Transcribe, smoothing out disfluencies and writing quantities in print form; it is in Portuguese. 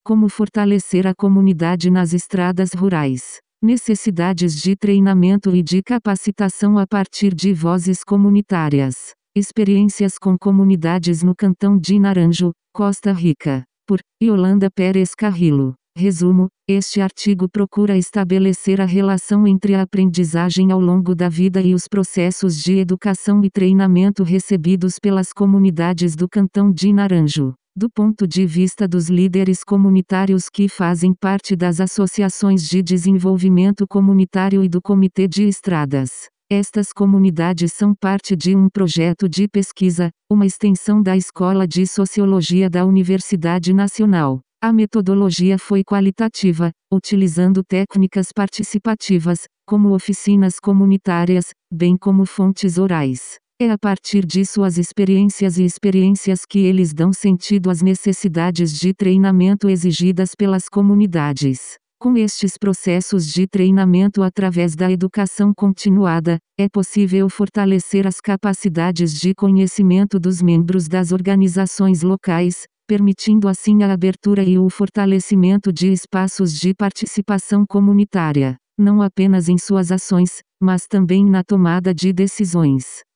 Como fortalecer a comunidade nas estradas rurais. Necessidades de treinamento e de capacitação a partir de vozes comunitárias. Experiências com comunidades no Cantão de Naranjo, Costa Rica. Por Yolanda Pérez Carrillo. Resumo: este artigo procura estabelecer a relação entre a aprendizagem ao longo da vida e os processos de educação e treinamento recebidos pelas comunidades do Cantão de Naranjo, do ponto de vista dos líderes comunitários que fazem parte das associações de desenvolvimento comunitário e do Comitê de Estradas. Estas comunidades são parte de um projeto de pesquisa, uma extensão da Escola de Sociologia da Universidade Nacional. A metodologia foi qualitativa, utilizando técnicas participativas, como oficinas comunitárias, bem como fontes orais. É a partir de suas experiências que eles dão sentido às necessidades de treinamento exigidas pelas comunidades. Com estes processos de treinamento através da educação continuada, é possível fortalecer as capacidades de conhecimento dos membros das organizações locais, permitindo assim a abertura e o fortalecimento de espaços de participação comunitária, não apenas em suas ações, mas também na tomada de decisões.